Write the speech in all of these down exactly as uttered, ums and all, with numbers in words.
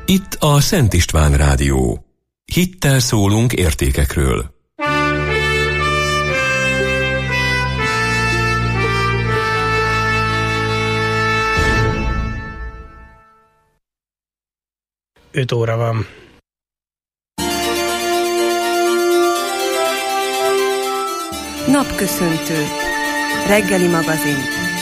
Itt a Szent István Rádió. Hittel szólunk értékekről. öt óra van. Napköszöntő. Reggeli magazin.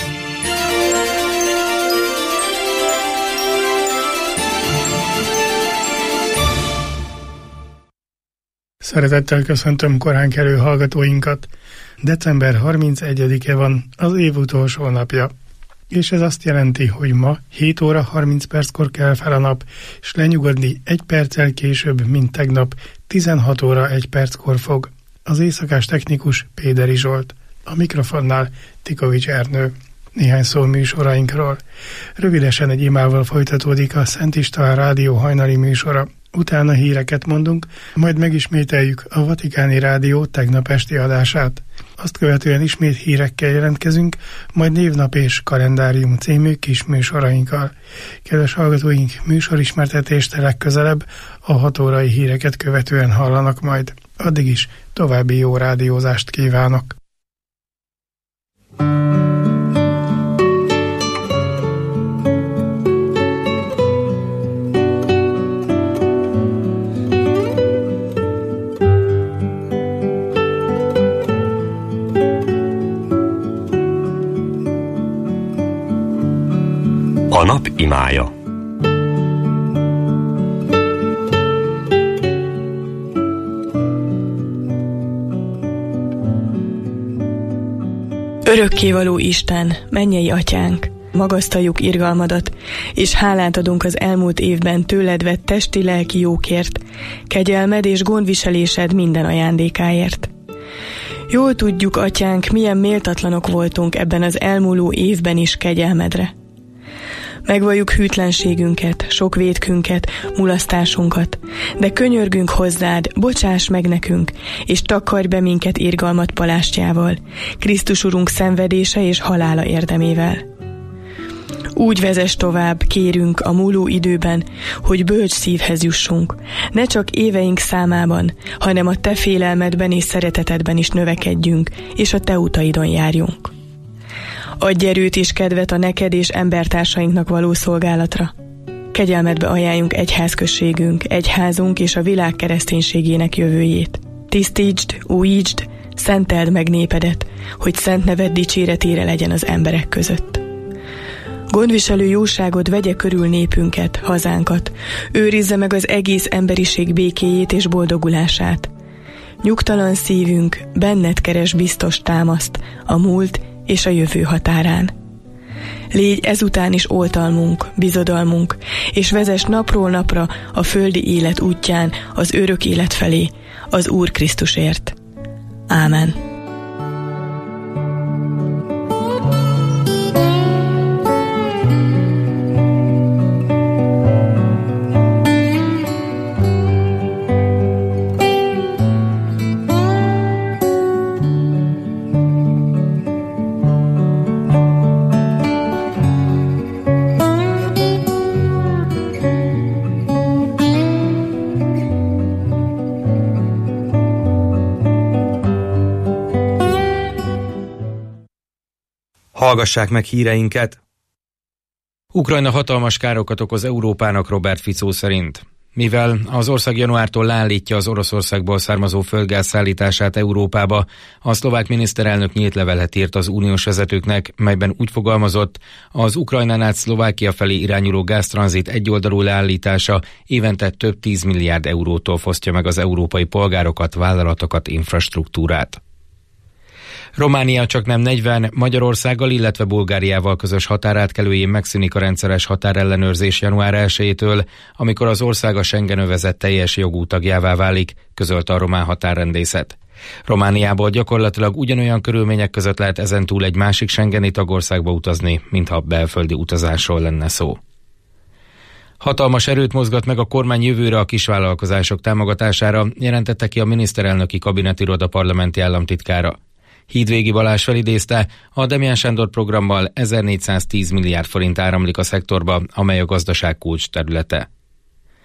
Szeretettel köszöntöm korán kelő hallgatóinkat. december harmincegyedike van, az év utolsó napja. És ez azt jelenti, hogy ma hét óra harminc perckor kell fel a nap, és lenyugodni egy perccel később, mint tegnap, tizenhat óra egy perckor fog. Az éjszakás technikus Péderi Zsolt, a mikrofonnál Tikovics Ernő. Néhány szó műsorainkról. Rövidesen egy imával folytatódik a Szent István Rádió hajnali műsora. Utána híreket mondunk, majd megismételjük a Vatikáni Rádió tegnap esti adását. Azt követően ismét hírekkel jelentkezünk, majd névnap és kalendárium című kis műsorainkkal. Kedves hallgatóink, műsorismertetést legközelebb a hat órai híreket követően hallanak majd. Addig is további jó rádiózást kívánok! A nap imája. Örökkévaló Isten, mennyei atyánk, magasztaljuk irgalmadat, és hálát adunk az elmúlt évben tőled vett testi-lelki jókért, kegyelmed és gondviselésed minden ajándékáért. Jól tudjuk, atyánk, milyen méltatlanok voltunk ebben az elmúló évben is kegyelmedre. Megvalljuk hűtlenségünket, sok vétkünket, mulasztásunkat, de könyörgünk hozzád, bocsáss meg nekünk, és takarj be minket irgalmat palástjával, Krisztus Urunk szenvedése és halála érdemével. Úgy vezess tovább, kérünk a múló időben, hogy bölcs szívhez jussunk, ne csak éveink számában, hanem a te félelmedben és szeretetedben is növekedjünk, és a te utaidon járjunk. Adj erőt és kedvet a neked és embertársainknak való szolgálatra. Kegyelmedbe ajánljunk egyházközségünk, egyházunk és a világ kereszténységének jövőjét. Tisztítsd, újítsd, szenteld meg népedet, hogy szent neved dicséretére legyen az emberek között. Gondviselő jóságod vegye körül népünket, hazánkat, őrizze meg az egész emberiség békéjét és boldogulását. Nyugtalan szívünk benned keres biztos támaszt a múlt és a jövő határán. Légy ezután is oltalmunk, bizodalmunk, és vezess napról napra a földi élet útján az örök élet felé, az Úr Krisztusért. Ámen. Hallgassák meg híreinket! Ukrajna hatalmas károkat okoz Európának Robert Fico szerint. Mivel az ország januártól leállítja az Oroszországból származó földgáz szállítását Európába, a szlovák miniszterelnök nyílt levelet írt az uniós vezetőknek, melyben úgy fogalmazott, az Ukrajnán át Szlovákia felé irányuló gáztranzit egyoldalú leállítása évente több tíz milliárd eurótól fosztja meg az európai polgárokat, vállalatokat, infrastruktúrát. Románia csaknem negyven Magyarországgal, illetve Bulgáriával közös határátkelőjén megszűnik a rendszeres határellenőrzés január elsejétől, amikor az ország a Schengen-övezet teljes jogú tagjává válik, közölte a román határrendészet. Romániából gyakorlatilag ugyanolyan körülmények között lehet ezentúl egy másik schengeni tagországba utazni, mintha belföldi utazásról lenne szó. Hatalmas erőt mozgat meg a kormány jövőre a kisvállalkozások támogatására, jelentette ki a miniszterelnöki kabinetiroda parlamenti államtitkára. Hídvégi Balázs felidézte, a Demján Sándor programmal ezernégyszáztíz milliárd forint áramlik a szektorba, amely a gazdaság kulcs területe.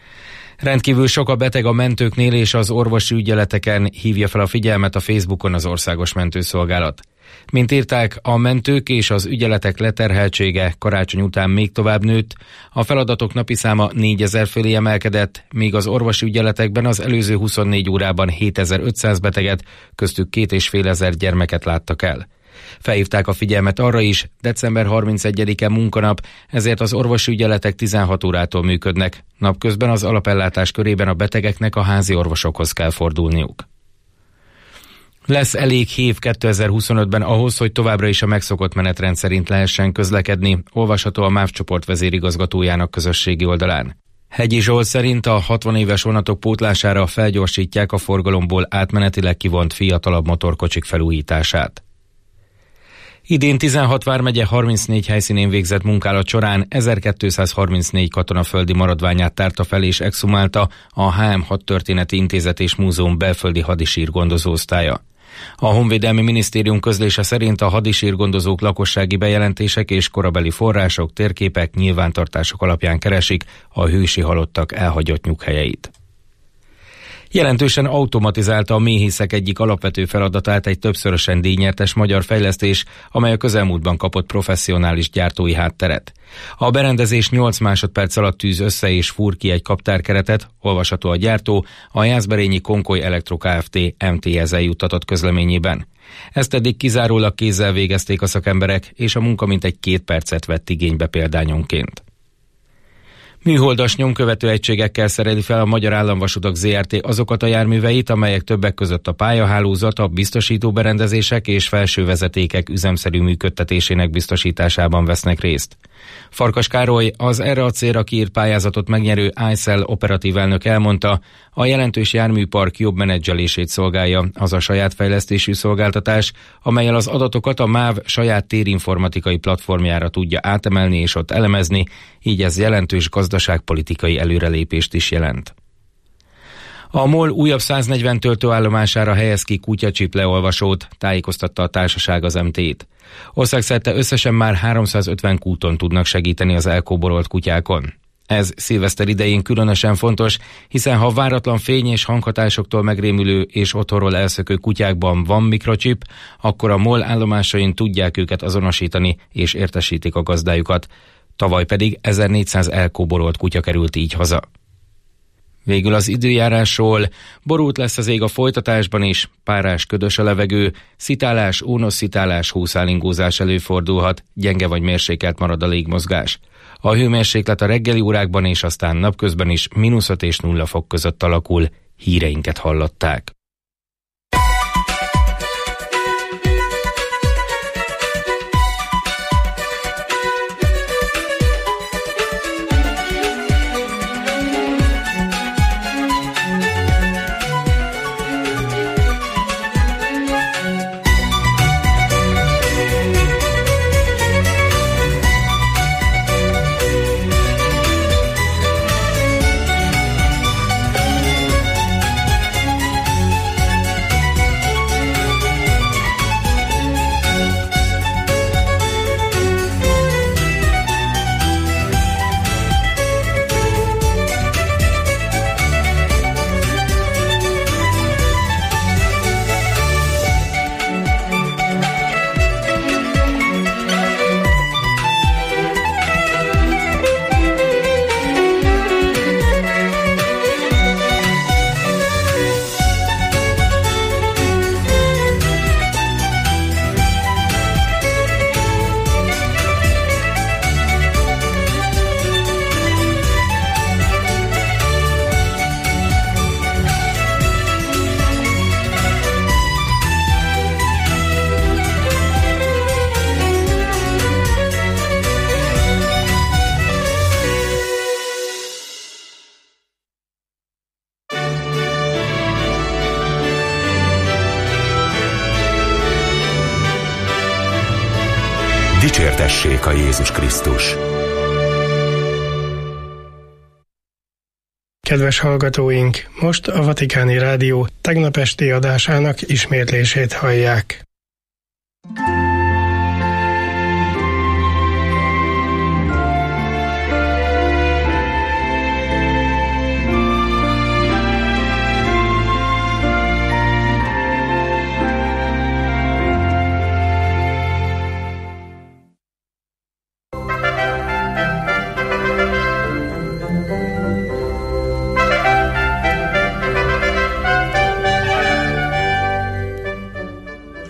Rendkívül sok a beteg a mentőknél, és az orvosi ügyeleteken hívja fel a figyelmet a Facebookon az Országos Mentőszolgálat. Mint írták, a mentők és az ügyeletek leterheltsége karácsony után még tovább nőtt, a feladatok napi száma négyezer fölé emelkedett, míg az orvosi ügyeletekben az előző huszonnégy órában hétezer-ötszáz beteget, köztük két és fél ezer gyermeket láttak el. Felhívták a figyelmet arra is, december harmincegyedike munkanap, ezért az orvosi ügyeletek tizenhat órától működnek. Napközben az alapellátás körében a betegeknek a házi orvosokhoz kell fordulniuk. Lesz elég hév kétezer-huszonötben ahhoz, hogy továbbra is a megszokott menetrend szerint lehessen közlekedni, olvasható a MÁV csoport vezérigazgatójának közösségi oldalán. Hegyi Zsolt szerint a hatvan éves vonatok pótlására felgyorsítják a forgalomból átmenetileg kivont fiatalabb motorkocsik felújítását. Idén tizenhat vármegye harmincnégy helyszínén végzett munkálat során ezerkétszázharmincnégy katonaföldi maradványát tárta fel és exhumálta a há em hat Történeti Intézet és Múzeum belföldi hadisírgondozó osztálya. A Honvédelmi Minisztérium közlése szerint a hadisírgondozók lakossági bejelentések és korabeli források, térképek, nyilvántartások alapján keresik a hősi halottak elhagyott nyughelyeit. Jelentősen automatizálta a méhészek egyik alapvető feladatát egy többszörösen díjnyertes magyar fejlesztés, amely a közelmúltban kapott professzionális gyártói hátteret. A berendezés nyolc másodperc alatt tűz össze és fúr ki egy kaptárkeretet, olvasható a gyártó, a Jászberényi Konkoly Elektro Kft. em té es-el juttatott közleményében. Ezt eddig kizárólag kézzel végezték a szakemberek, és a munka mintegy két percet vett igénybe példányonként. Műholdas nyomkövető egységekkel szereli fel a Magyar Államvasutak zé er té azokat a járműveit, amelyek többek között a pályahálózat, a biztosító berendezések és felső vezetékek üzemszerű működtetésének biztosításában vesznek részt. Farkas Károly, az erre a célra kiírt pályázatot megnyerő i cell operatív elnök elmondta, a jelentős járműpark jobb menedzselését szolgálja az a saját fejlesztésű szolgáltatás, amellyel az adatokat a MÁV saját térinformatikai platformjára tudja átemelni és ott elemezni, így ez jelentős gazdaságpolitikai előrelépést is jelent. A MOL újabb száznegyven töltőállomására helyez ki kutyacsip leolvasót, tájékoztatta a társaság az em té-t. Országszerte összesen már háromszázötven kúton tudnak segíteni az elkóborolt kutyákon. Ez szilveszter idején különösen fontos, hiszen ha váratlan fény és hanghatásoktól megrémülő és otthonról elszökő kutyákban van mikrocsip, akkor a MOL állomásain tudják őket azonosítani és értesítik a gazdájukat. Tavaly pedig ezernégyszáz elkóborolt kutya került így haza. Végül az időjárásról: borult lesz az ég a folytatásban is, párás, ködös a levegő, szitálás, ónosszitálás, húszálingózás előfordulhat, gyenge vagy mérsékelt marad a légmozgás. A hőmérséklet a reggeli órákban és aztán napközben is mínusz öt és nulla fok között alakul. Híreinket hallották. Dicsértessék a Jézus Krisztus! Kedves hallgatóink, most a Vatikáni Rádió tegnap esti adásának ismétlését hallják.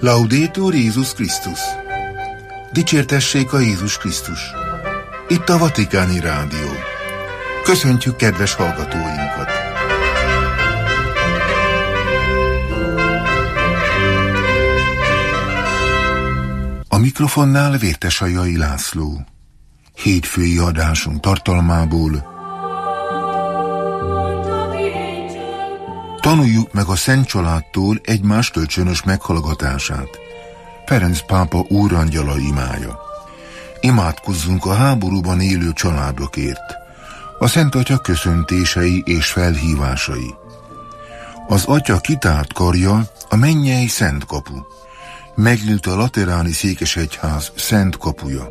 Laudetur Jézus Krisztus! Dicsértessék a Jézus Krisztus! Itt a Vatikáni Rádió. Köszöntjük kedves hallgatóinkat! A mikrofonnál Vértesajai László. Hétfői adásunk tartalmából tanuljuk meg a Szent Családtól egymás kölcsönös meghallgatását. Ferenc pápa úrangyala imája. Imádkozzunk a háborúban élő családokért. A Szent Atya köszöntései és felhívásai. Az Atya kitárt karja a mennyei szent kapu. Megnyílt a lateráni székesegyház szent kapuja.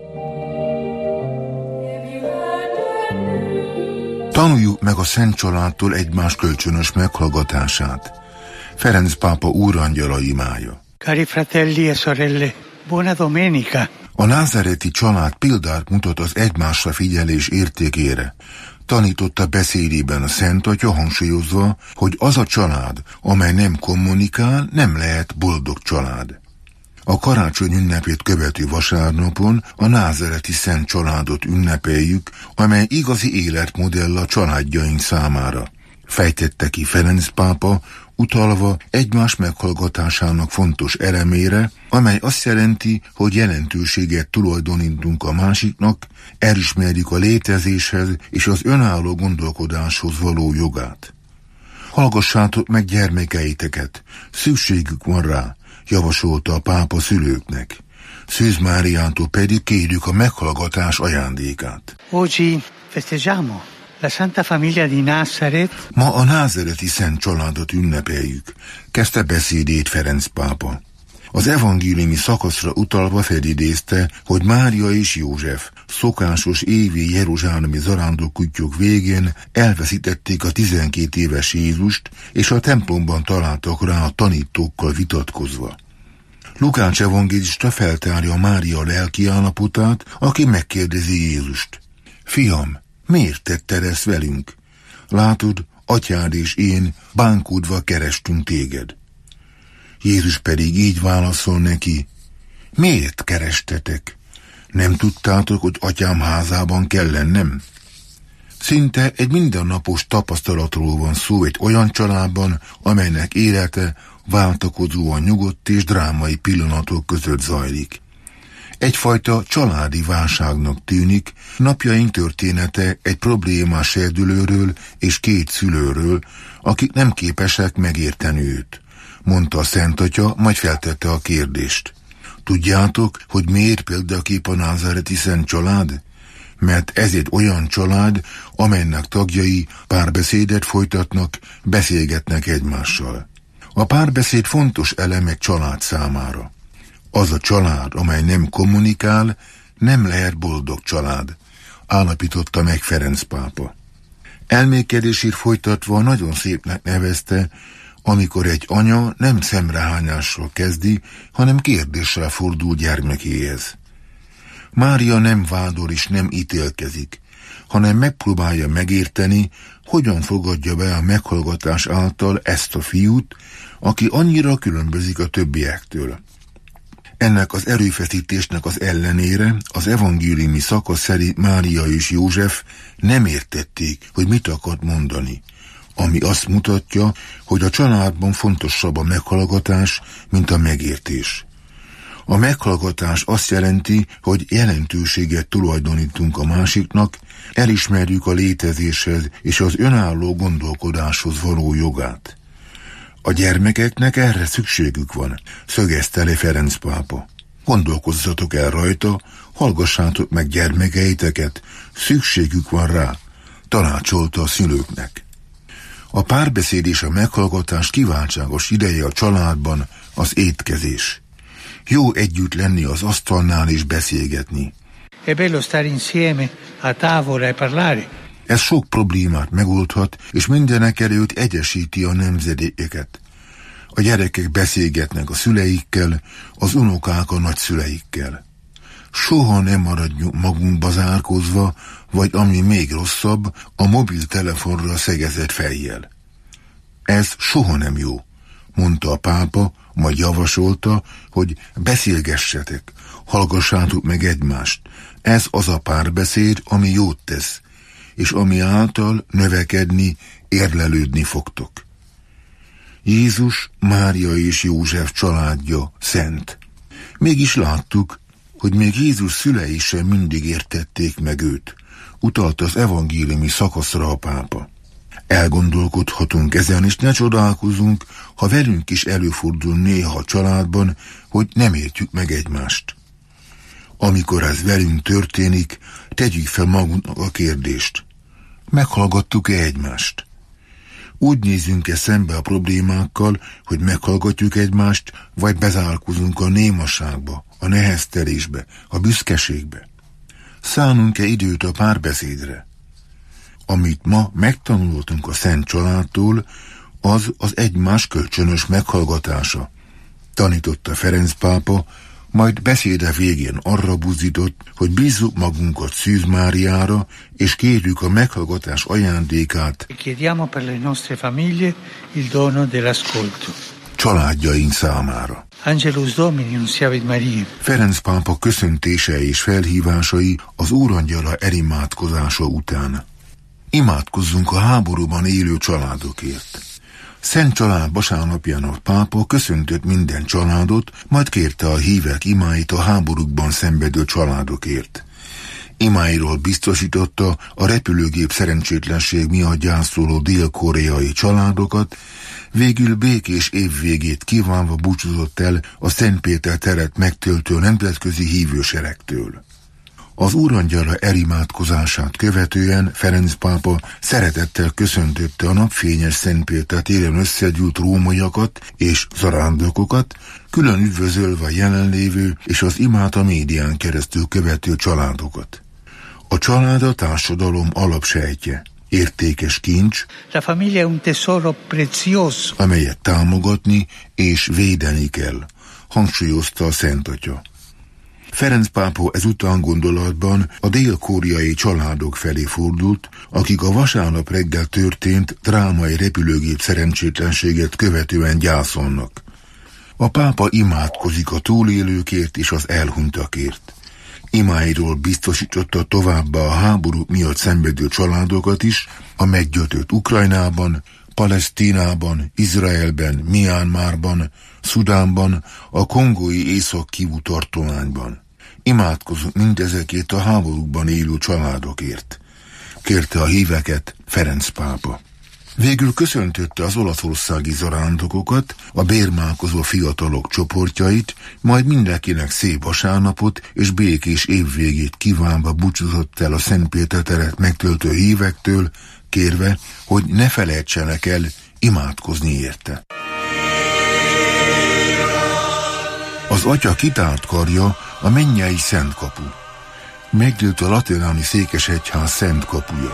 Tanuljuk meg a Szent Családtól egymás kölcsönös meghallgatását. Ferenc pápa úrangyala imája. Cari fratelli e sorelle, buona domenica. A názáreti család példát mutat az egymásra figyelés értékére. Tanította beszédében a Szent Atya, hangsúlyozva, hogy az a család, amely nem kommunikál, nem lehet boldog család. A karácsony ünnepét követő vasárnapon a názáreti Szent Családot ünnepeljük, amely igazi életmodell a családjaink számára. Fejtette ki Ferenc pápa, utalva egymás meghallgatásának fontos elemére, amely azt jelenti, hogy jelentőséget tulajdonítunk a másiknak, elismerjük a létezéshez és az önálló gondolkodáshoz való jogát. Hallgassátok meg gyermekeiteket, szükségük van rá, javasolta a pápa szülőknek. Szűz Máriától pedig kérjük a meghallgatás ajándékát. Oggi festeggiamo la Santa Famiglia di Nazaret. Ma a názáreti Szent Családot ünnepeljük, kezdte beszédét Ferenc pápa. Az evangéliumi szakaszra utalva felidézte, hogy Mária és József szokásos évi jeruzsálemi zarándokútjuk végén elveszítették a tizenkét éves Jézust, és a templomban találtak rá a tanítókkal vitatkozva. Lukács evangélista feltárja Mária lelki állapotát, aki megkérdezi Jézust. Fiam, miért tetted ezt velünk? Látod, atyád és én bánkódva kerestünk téged. Jézus pedig így válaszol neki, miért kerestetek? Nem tudtátok, hogy atyám házában kell lennem? Szinte egy mindennapos tapasztalatról van szó egy olyan családban, amelynek élete váltakozóan nyugodt és drámai pillanatok között zajlik. Egyfajta családi válságnak tűnik, napjaink története egy problémás serdülőről és két szülőről, akik nem képesek megérteni őt, mondta a Szent Atya, majd feltette a kérdést. Tudjátok, hogy miért példakép a názáreti Szent Család? Mert ez egy olyan család, amelynek tagjai párbeszédet folytatnak, beszélgetnek egymással. A párbeszéd fontos elem egy család számára. Az a család, amely nem kommunikál, nem lehet boldog család, állapította meg Ferenc pápa. Elmékedését folytatva nagyon szépnek nevezte, amikor egy anya nem szemrehányással kezdi, hanem kérdéssel fordul gyermekéhez. Mária nem vádol és nem ítélkezik, hanem megpróbálja megérteni, hogyan fogadja be a meghallgatás által ezt a fiút, aki annyira különbözik a többiektől. Ennek az erőfeszítésnek az ellenére az evangéliumi szakasz szerint Mária és József nem értették, hogy mit akart mondani, ami azt mutatja, hogy a családban fontosabb a meghallgatás, mint a megértés. A meghallgatás azt jelenti, hogy jelentőséget tulajdonítunk a másiknak, elismerjük a létezéshez és az önálló gondolkodáshoz való jogát. A gyermekeknek erre szükségük van, szögezte le Ferenc pápa. Gondolkozzatok el rajta, hallgassátok meg gyermekeiteket, szükségük van rá, tanácsolta a szülőknek. A párbeszéd és a meghallgatás kiváltságos ideje a családban az étkezés. Jó együtt lenni az asztalnál és beszélgetni. È bello stare insieme a tavola e parlare. Ez sok problémát megoldhat, és mindenek előtt egyesíti a nemzedékeket. A gyerekek beszélgetnek a szüleikkel, az unokák a nagyszüleikkel. Soha nem maradjunk magunkba zárkózva, vagy ami még rosszabb, a mobiltelefonra szegezett fejjel. Ez soha nem jó, mondta a pápa, majd javasolta, hogy beszélgessetek, hallgassátok meg egymást. Ez az a párbeszéd, ami jót tesz, és ami által növekedni, érlelődni fogtok. Jézus, Mária és József családja szent. Mégis láttuk, hogy még Jézus szülei sem mindig értették meg őt, utalt az evangéliumi szakaszra a pápa. Elgondolkodhatunk ezen, és ne csodálkozunk, ha velünk is előfordul néha a családban, hogy nem értjük meg egymást. Amikor ez velünk történik, tegyük fel magunknak a kérdést. Meghallgattuk-e egymást? Úgy nézünk-e szembe a problémákkal, hogy meghallgatjuk egymást, vagy bezárkózunk a némaságba, a neheztelésbe, a büszkeségbe? Szánunk-e időt a párbeszédre? Amit ma megtanultunk a Szent Családtól, az az egymás kölcsönös meghallgatása. Tanította Ferenc pápa, majd beszéde végén arra buzdított, hogy bízzuk magunkat Szűz Máriára, és kérjük a meghallgatás ajándékát. Chiediamo per le nostre famiglie il dono dell'ascolto. Családjaink számára. Angelus Domini unciavit Maria. Ferenc pápa köszöntése és felhívásai az Úrangyala elimádkozása után. Imádkozzunk a háborúban élő családokért. Szent Család vasárnapján a pápa köszöntött minden családot, majd kérte a hívek imáit a háborúkban szenvedő családokért. Imáiról biztosította a repülőgép szerencsétlenség miatt gyászoló dél-koreai családokat, végül békés évvégét kívánva búcsúzott el a Szent Péter teret megtöltő nemzetközi hívőseregtől. Az Úrangyala elimádkozását követően Ferenc pápa szeretettel köszöntötte a napfényes Szent Péter téren összegyűlt rómaiakat és zarándokokat, külön üdvözölve a jelenlévő és az imát a médián keresztül követő családokat. A család a társadalom alapsejtje, értékes kincs, La famiglia è un tesoro prezioso, amelyet támogatni és védeni kell, hangsúlyozta a Szent Atya. Ferenc pápa ezután gondolatban a dél-koreai családok felé fordult, akik a vasárnap reggel történt drámai repülőgép szerencsétlenséget követően gyászolnak. A pápa imádkozik a túlélőkért és az elhunytakért. Imáiról biztosította továbbá a háború miatt szenvedő családokat is, a meggyötört Ukrajnában, Palesztinában, Izraelben, Miánmárban, Szudánban, a kongói Észak-Kivu tartományban. Imádkozunk mindezekért a háborúkban élő családokért, kérte a híveket Ferenc pápa. Végül köszöntötte az olaszországi zarándokokat, a bérmálkozó fiatalok csoportjait, majd mindenkinek szép vasárnapot és békés évvégét kívánva búcsúzott el a Szent Péter teret megtöltő hívektől, kérve, hogy ne felejtsenek el imádkozni érte. Az Atya kitárt karja a mennyei Szent Kapu. Megnyílt a lateráni székesegyház Szent Kapuja.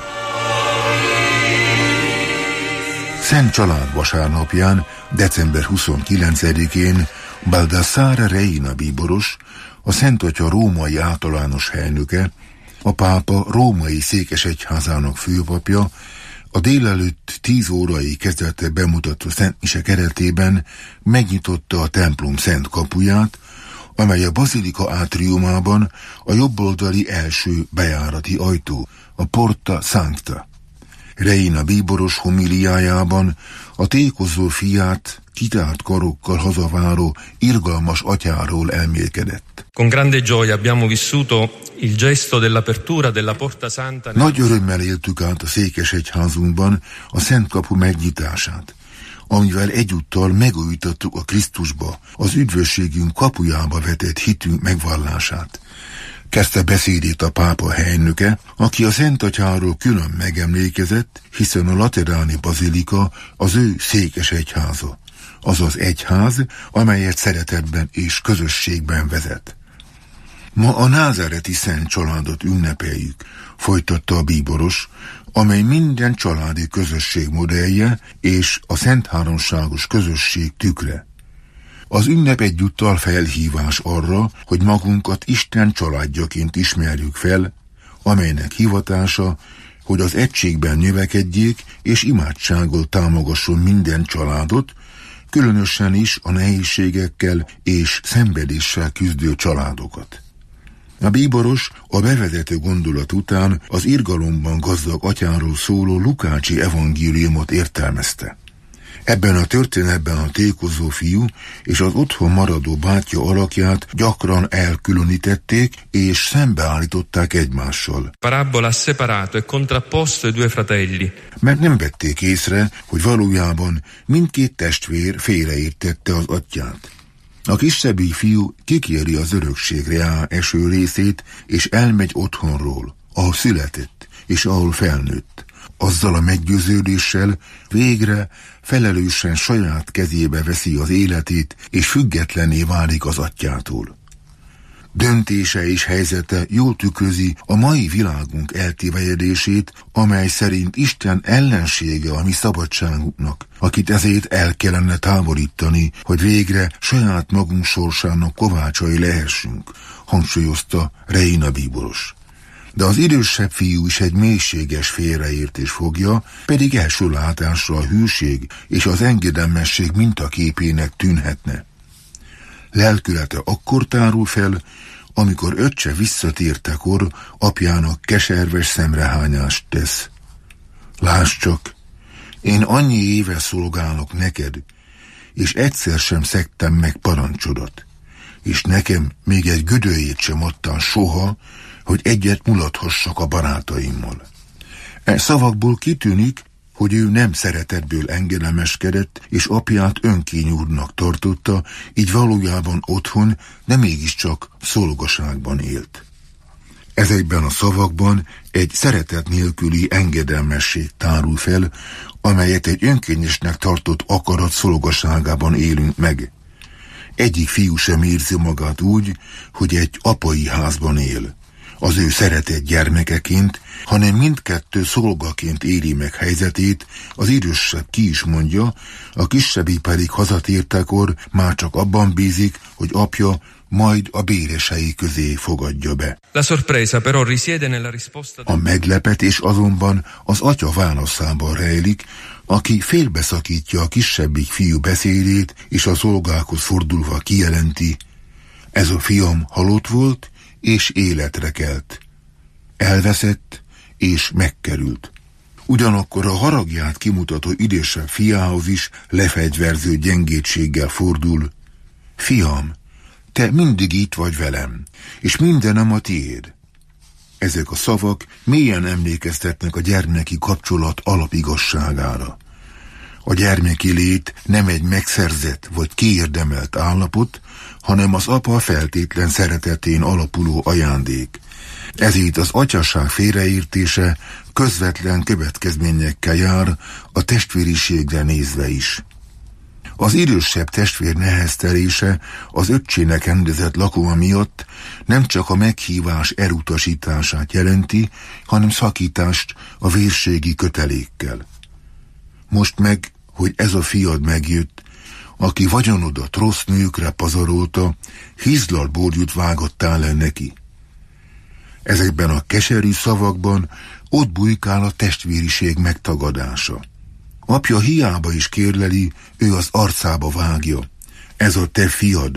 Szent Család vasárnapján, december huszonkilencedikén Baldassare Reina bíboros, a Szent Atya római általános helynöke, a pápa római székesegyházának főpapja, a délelőtt tíz órai kezdete bemutató szentmise keretében megnyitotta a templom szent kapuját, amely a bazilika átriumában a jobboldali első bejárati ajtó, a Porta Sancta. Reina bíboros homiliájában a tékozó fiát kitárt karokkal hazaváró irgalmas atyáról elmélkedett. Con grande gioia abbiamo vissuto il gesto dell'apertura della Porta Santa. Nagy örömmel éltük át a székesegyházunkban a Szent Kapu megnyitását, amivel egyúttal megújítottuk a Krisztusba, az üdvösségünk kapujába vetett hitünk megvallását. Kezdte beszédét a pápa helynöke, aki a Szent Atyáról külön megemlékezett, hiszen a lateráni bazilika az ő székesegyháza, azaz egyház, amelyet szeretetben és közösségben vezet. Ma a názáreti Szent Családot ünnepeljük, folytatta a bíboros, amely minden családi közösség modellje és a Szent Háromságos közösség tükre. Az ünnep egyúttal felhívás arra, hogy magunkat Isten családjaként ismerjük fel, amelynek hivatása, hogy az egységben növekedjék és imádsággal támogasson minden családot, különösen is a nehézségekkel és szenvedéssel küzdő családokat. A bíboros a bevezető gondolat után az irgalomban gazdag atyáról szóló Lukácsi evangéliumot értelmezte. Ebben a történetben a tékozó fiú és az otthon maradó bátyja alakját gyakran elkülönítették és szembeállították egymással. Parabola separato e contrapposto i due fratelli. Mert nem vették észre, hogy valójában mindkét testvér félreértette az atyát. A kisebbik fiú kikéri az örökségre rá eső részét, és elmegy otthonról, ahol született, és ahol felnőtt. Azzal a meggyőződéssel végre felelősen saját kezébe veszi az életét, és függetlenné válik az atyától. Döntése és helyzete jól tükrözi a mai világunk eltévejedését, amely szerint Isten ellensége a mi szabadságunknak, akit ezért el kellene távolítani, hogy végre saját magunk sorsának kovácsai lehessünk, hangsúlyozta Reina bíboros. De az idősebb fiú is egy mélységes félreértés fogja, pedig első látásra a hűség és az engedelmesség mintaképének tűnhetne. Lelkülete akkor tárul fel, amikor öccse visszatértekor apjának keserves szemrehányást tesz. Lásd csak, én annyi éve szolgálok neked, és egyszer sem szegtem meg parancsodat, és nekem még egy gödöljét sem adtál soha, hogy egyet mulathassak a barátaimmal. E szavakból kitűnik, hogy ő nem szeretetből engedelmeskedett, és apját önkényúrnak tartotta, így valójában otthon, de mégiscsak szolgaságban élt. Ezekben a szavakban egy szeretet nélküli engedelmesség tárul fel, amelyet egy önkényesnek tartott akarat szolgaságában élünk meg. Egyik fiú sem érzi magát úgy, hogy egy apai házban él, az ő szeretett gyermekeként, hanem mindkettő szolgaként éli meg helyzetét, az idősebb ki is mondja, a kisebbik pedig hazatértekor már csak abban bízik, hogy apja majd a béresei közé fogadja be. La sorpresa però risiede nella risposta. A meglepetés azonban az atya válaszában rejlik, aki félbeszakítja a kisebbik fiú beszédét, és a szolgákhoz fordulva kijelenti: ez a fiam halott volt, és életre kelt. Elveszett, és megkerült. Ugyanakkor a haragját kimutató idősebb fiához is lefegyverző gyengétséggel fordul: fiam, te mindig itt vagy velem, és mindenem a tiéd. Ezek a szavak mélyen emlékeztetnek a gyermeki kapcsolat alapigasságára. A gyermeki lét nem egy megszerzett vagy kiérdemelt állapot, hanem az apa feltétlen szeretetén alapuló ajándék. Ezért az atyaság félreértése közvetlen következményekkel jár a testvériségre nézve is. Az idősebb testvér neheztelése az öccsének rendezett lakoma miatt nem csak a meghívás elutasítását jelenti, hanem szakítást a vérségi kötelékkel. Most meg, hogy ez a fiad megjött, aki vagyonodat rossz nőkre pazarolta, hízlalt borjút vágottál le neki. Ezekben a keserű szavakban ott bujkál a testvériség megtagadása. Apja hiába is kérleli, ő az arcába vágja: ez a te fiad.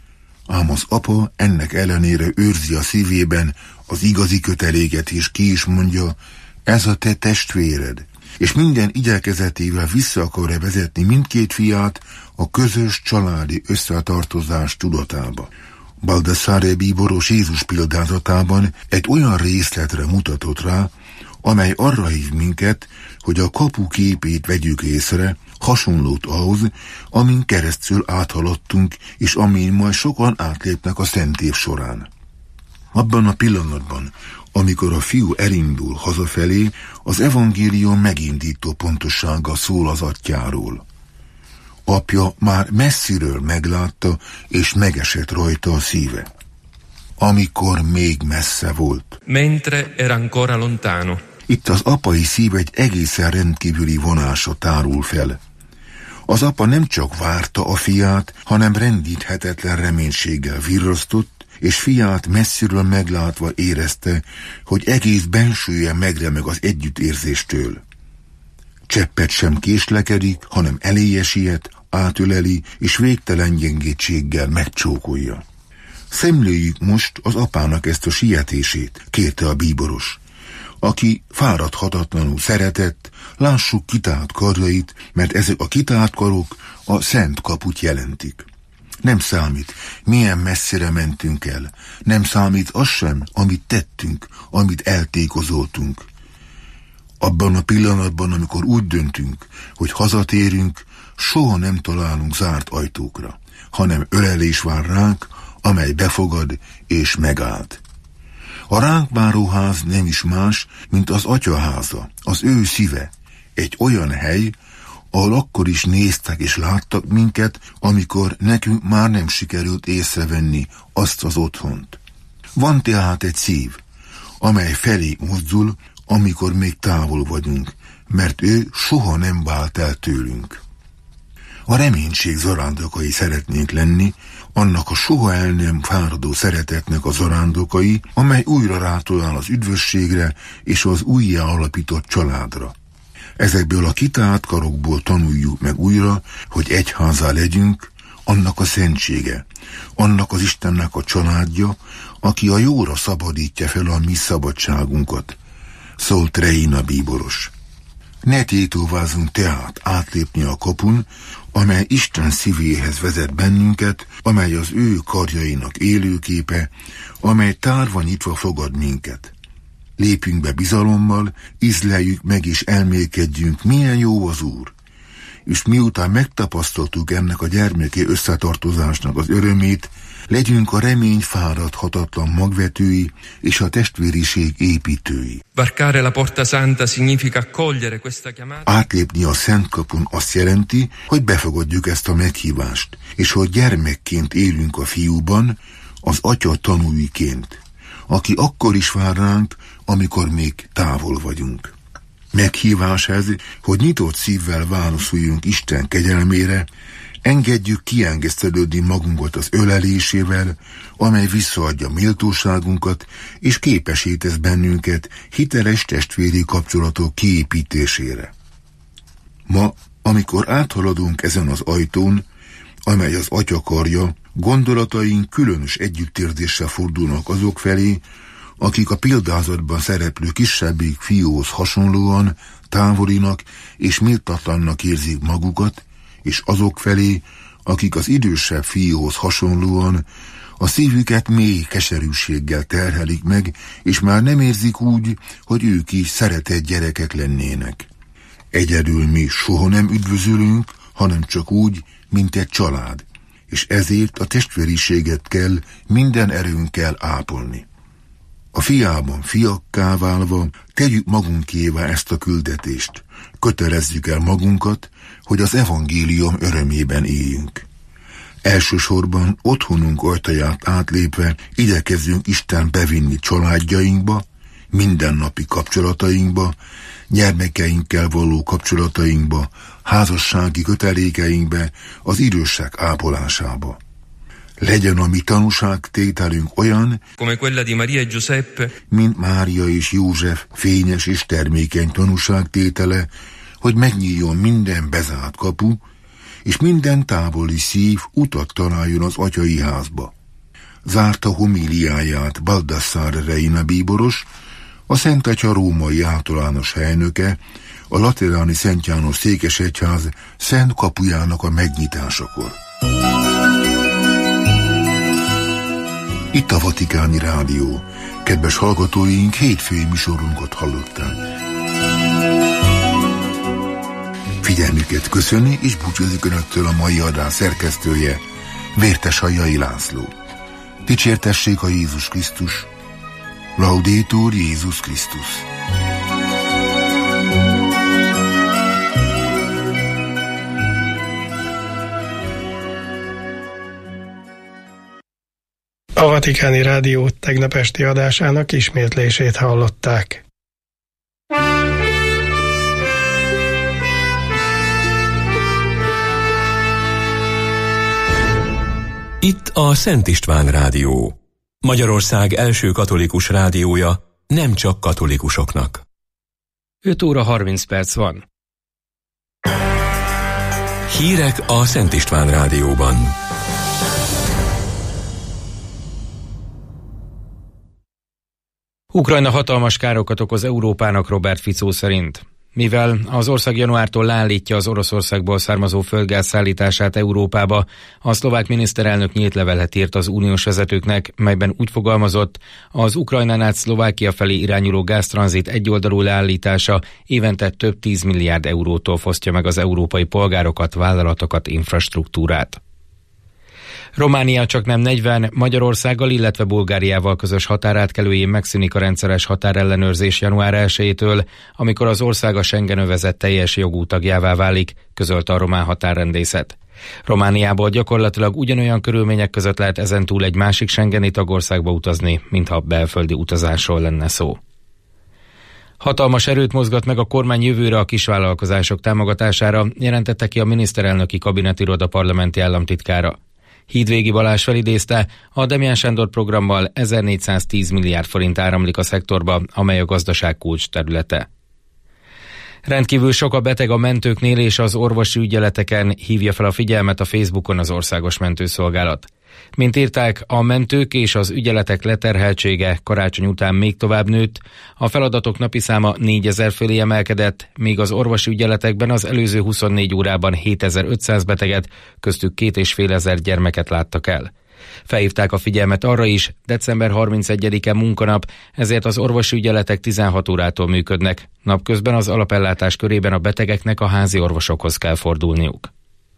Ám az apa ennek ellenére őrzi a szívében az igazi köteléket, és ki is mondja: ez a te testvéred. És minden igyekezetével vissza akarja vezetni mindkét fiát a közös családi összetartozás tudatába. Baldassare bíboros Jézus példázatában egy olyan részletre mutatott rá, amely arra hív minket, hogy a kapu képét vegyük észre, hasonlót ahhoz, amin keresztül áthaladtunk, és amin majd sokan átlépnek a szent év során. Abban a pillanatban, amikor a fiú elindul hazafelé, az evangélium megindító pontossággal szól az atyáról. Apja már messziről meglátta, és megesett rajta a szíve. Amikor még messze volt. Mentre era ancora lontano. Itt az apai szív egy egészen rendkívüli vonása tárul fel. Az apa nem csak várta a fiát, hanem rendíthetetlen reménységgel virrasztott, és fiát messziről meglátva érezte, hogy egész bensője megremeg az együttérzéstől. Cseppet sem késlekedik, hanem eléje siet, átöleli és végtelen gyengétséggel megcsókolja. Szemléljük most az apának ezt a sietését, kérte a bíboros. Aki fáradhatatlanul szeretett, lássuk kitált karjait, mert ezek a kitált karok a szent kaput jelentik. Nem számít, milyen messzire mentünk el, nem számít az sem, amit tettünk, amit eltékozoltunk. Abban a pillanatban, amikor úgy döntünk, hogy hazatérünk, soha nem találunk zárt ajtókra, hanem ölelés vár ránk, amely befogad és megállt. A ránk váró ház nem is más, mint az atyaháza, az ő szíve, egy olyan hely, ahol akkor is néztek és láttak minket, amikor nekünk már nem sikerült észrevenni azt az otthont. Van tehát egy szív, amely felé mozdul, amikor még távol vagyunk, mert ő soha nem vált el tőlünk. A reménység zarándokai szeretnénk lenni, annak a soha el nem fáradó szeretetnek a zarándokai, amely újra rátolál az üdvösségre és az újjá alapított családra. Ezekből a kitált karokból tanuljuk meg újra, hogy egyházá legyünk, annak a szentsége, annak az Istennek a családja, aki a jóra szabadítja fel a mi szabadságunkat, szólt Reina bíboros. Ne tétovázunk tehát átlépni a kapun, amely Isten szívéhez vezet bennünket, amely az ő karjainak élőképe, amely tárva nyitva fogad minket. Lépjünk be bizalommal, ízleljük meg és elmélkedjünk, milyen jó az Úr. És miután megtapasztaltuk ennek a gyermeki összetartozásnak az örömét, legyünk a remény fáradhatatlan magvetői és a testvériség építői. Varcare la porta santa significa accogliere questa chiamata. Átlépni a Szent kapun azt jelenti, hogy befogadjuk ezt a meghívást, és hogy gyermekként élünk a fiúban, az atya tanúiként, aki akkor is vár ránk, amikor még távol vagyunk. Meghívás ez, hogy nyitott szívvel válaszoljunk Isten kegyelmére, engedjük kiengesztelődni magunkat az ölelésével, amely visszaadja méltóságunkat, és képessé tesz bennünket hiteles testvéri kapcsolatok kiépítésére. Ma, amikor áthaladunk ezen az ajtón, amely az atya karja, gondolataink különös együttérzéssel fordulnak azok felé, akik a példázatban szereplő kisebbik fiúhoz hasonlóan távolinak és méltatlannak érzik magukat, és azok felé, akik az idősebb fiúhoz hasonlóan a szívüket mély keserűséggel terhelik meg, és már nem érzik úgy, hogy ők is szeretett gyerekek lennének. Egyedül mi soha nem üdvözölünk, hanem csak úgy, mint egy család, és ezért a testvériséget kell minden erőnkkel ápolni. A fiában fiakká válva tegyük magunkévá ezt a küldetést, kötelezzük el magunkat, hogy az evangélium örömében éljünk. Elsősorban otthonunk ajtaját átlépve igyekezzünk Isten bevinni családjainkba, mindennapi kapcsolatainkba, gyermekeinkkel való kapcsolatainkba, házassági kötelékeinkbe, az idősek ápolásába. Legyen a mi tanúságtételünk olyan, come quella di Maria e Giuseppe, mint Mária és József fényes és termékeny tanúságtétele, hogy megnyíljon minden bezárt kapu, és minden távoli szív utat találjon az atyai házba. Zárta homíliáját Baldassare Reina bíboros, a Szent Atya római általános helynöke, a lateráni Szent János székesegyház szent kapujának a megnyitásakor. Itt a Vatikáni Rádió. Kedves hallgatóink, hétfői műsorunkat hallották. Figyelmüket köszöni és búcsúzik Önöktől a mai adás szerkesztője, Vérteshajai László. Dicsértessék a Jézus Krisztus! Laudetur Jézus Krisztus! A Vatikáni Rádió tegnap esti adásának ismétlését hallották. Itt a Szent István Rádió. Magyarország első katolikus rádiója, nem csak katolikusoknak. öt óra harminc perc van. Hírek a Szent István Rádióban. Ukrajna hatalmas károkat okoz Európának Robert Fico szerint. Mivel az ország januártól leállítja az Oroszországból származó földgáz szállítását Európába, a szlovák miniszterelnök nyílt levelet írt az uniós vezetőknek, melyben úgy fogalmazott, az Ukrajnán át Szlovákia felé irányuló gáztranzit egyoldalú leállítása évente több tíz milliárd eurótól fosztja meg az európai polgárokat, vállalatokat, infrastruktúrát. Románia csaknem negyven Magyarországgal, illetve Bulgáriával közös határátkelőjén megszűnik a rendszeres határellenőrzés január elsejétől, amikor az ország a Schengen-övezet teljes jogú tagjává válik, közölte a román határrendészet. Romániából gyakorlatilag ugyanolyan körülmények között lehet ezentúl egy másik schengeni tagországba utazni, mintha belföldi utazásról lenne szó. Hatalmas erőt mozgat meg a kormány jövőre a kisvállalkozások támogatására, jelentette ki a miniszterelnöki kabinetiroda parlamenti államtitkára. Hídvégi Balázs felidézte, a Demján Sándor programmal ezernégyszáztíz milliárd forint áramlik a szektorba, amely a gazdaság kulcs területe. Rendkívül sok a beteg a mentőknél és az orvosi ügyeleteken, hívja fel a figyelmet a Facebookon az Országos Mentőszolgálat. Mint írták, a mentők és az ügyeletek leterheltsége karácsony után még tovább nőtt, a feladatok napi száma négyezer fölé emelkedett, míg az orvosi ügyeletekben az előző huszonnégy órában hétezer-ötszáz beteget, köztük két és fél ezer gyermeket láttak el. Felhívták a figyelmet arra is, december harmincegyedike munkanap, ezért az orvosi ügyeletek tizenhat órától működnek. Napközben az alapellátás körében a betegeknek a házi orvosokhoz kell fordulniuk.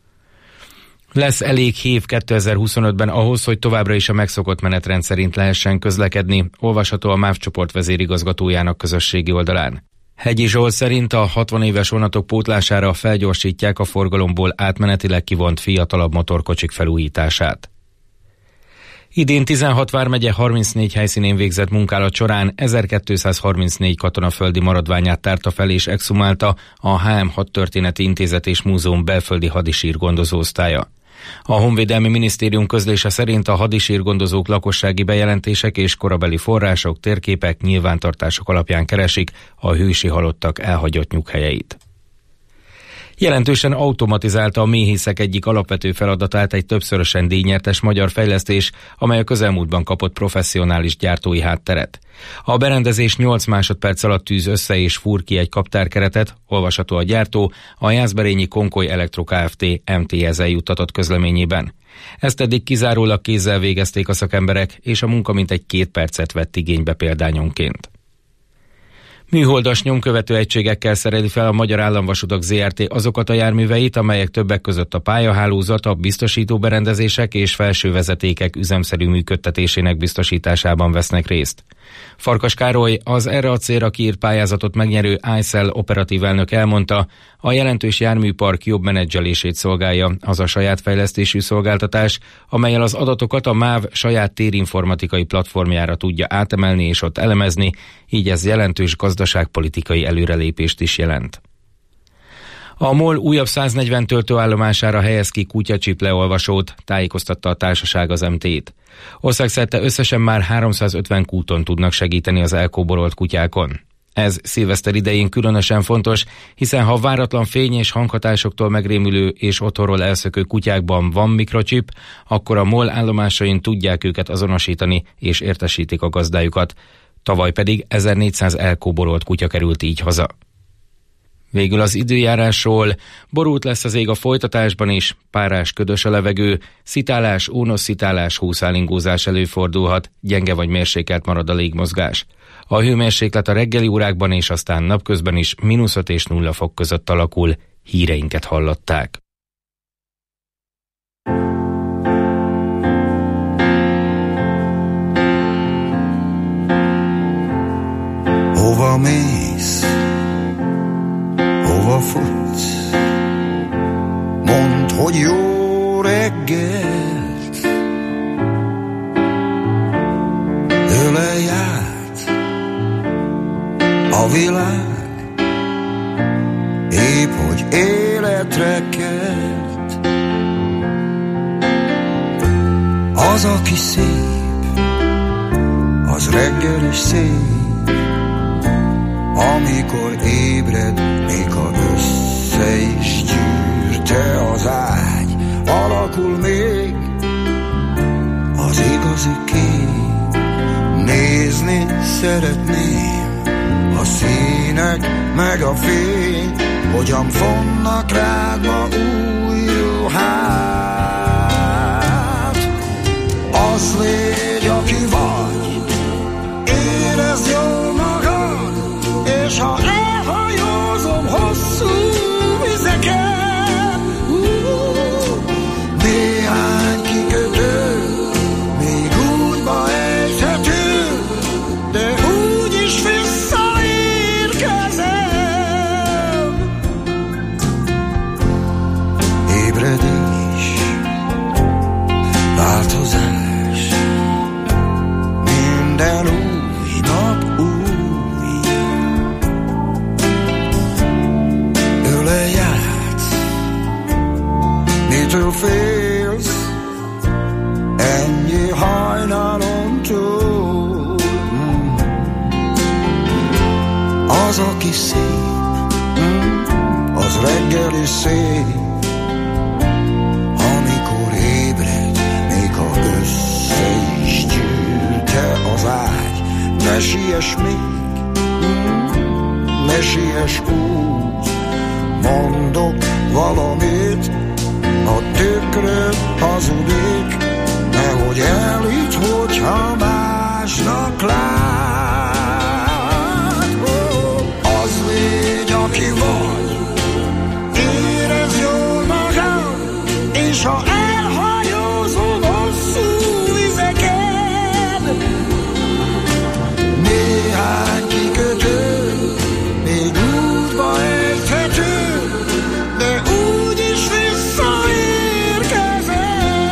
Lesz elég hév kétezer-huszonötben ahhoz, hogy továbbra is a megszokott menetrend szerint lehessen közlekedni, olvasható a MÁV csoport vezérigazgatójának közösségi oldalán. Hegyi Zsolt szerint a hatvan éves vonatok pótlására felgyorsítják a forgalomból átmenetileg kivont fiatalabb motorkocsik felújítását. Idén tizenhat vármegye harmincnégy helyszínén végzett munkálat során ezerkétszázharmincnégy katonaföldi maradványát tárta fel és exhumálta a há em Hadtörténeti Intézet és Múzeum belföldi hadisír gondozóosztálya. A Honvédelmi Minisztérium közlése szerint a hadisírgondozók lakossági bejelentések és korabeli források, térképek, nyilvántartások alapján keresik a hősi halottak elhagyott nyughelyeit. Jelentősen automatizálta a méhészek egyik alapvető feladatát egy többszörösen díjnyertes magyar fejlesztés, amely a közelmúltban kapott professzionális gyártói hátteret. A berendezés nyolc másodperc alatt tűz össze és fúr ki egy kaptárkeretet, olvasható a gyártó, a Jászberényi Konkoly Elektro Kft. em té es-el juttatott közleményében. Ezt eddig kizárólag kézzel végezték a szakemberek, és a munka mintegy két percet vett igénybe példányonként. Műholdas nyomkövető egységekkel szereli fel a Magyar Államvasutak zé er té azokat a járműveit, amelyek többek között a pályahálózat, a biztosító berendezések és felső vezetékek üzemszerű működtetésének biztosításában vesznek részt. Farkas Károly, az erre a célra kiírt pályázatot megnyerő i cell operatív elnök elmondta, a jelentős járműpark jobb menedzselését szolgálja az a saját fejlesztésű szolgáltatás, amellyel az adatokat a MÁV saját térinformatikai platformjára tudja átemelni és ott elemezni, így ez jelentős gazdaságpolitikai előrelépést is jelent. A MOL újabb száznegyven töltőállomására helyez ki kutyacsip leolvasót, tájékoztatta a társaság az em té-t. Országszerte összesen már háromszázötven kúton tudnak segíteni az elkóborolt kutyákon. Ez szilveszter idején különösen fontos, hiszen ha váratlan fény és hanghatásoktól megrémülő és otthonról elszökő kutyákban van mikrocsip, akkor a MOL állomásain tudják őket azonosítani és értesítik a gazdájukat. Tavaly pedig ezernégyszáz elkóborolt kutya került így haza. Végül az időjárásról: borult lesz az ég a folytatásban is, párás, ködös a levegő, szitálás, ónosszitálás, húszálingózás előfordulhat, gyenge vagy mérsékelt marad a légmozgás. A hőmérséklet a reggeli órákban és aztán napközben is mínusz öt és nulla fok között alakul. Híreinket hallották. Hova mész? Hova futsz? Mondd, hogy jó reggelt. Ölelj át a világ, épp hogy életre kelt. Az, aki szép, az reggel is szép, amikor ébred, még ha össze is gyűrte az minek meg a fény, hogyan fonnak rád ma új ruhát. Az légy, aki vagy, érezd jól magad, és ha elhajózom hosszú vizeken, uh, néhány kikötő még útba ejthető, de úgyis visszaérkezem. Ébredés, változás, minden új nap új. Ölelj át, mitől félsz, ennyi hajnalon túl. Mm. Az, aki szép, mm, az reggel is szép, amikor ébred, még ha össze is gyűlte az ágy. Ne siess még, mm, ne siess úgy, mondok valamit, a tükröd hazudik, nehogy elhidd, hogyha másnak lát. Oh, az légy, aki vagy, érezd jól magad, és ha elhajózol hosszú vizeken, néhány kikötő még útba ejthető, de úgyis visszaérkezem.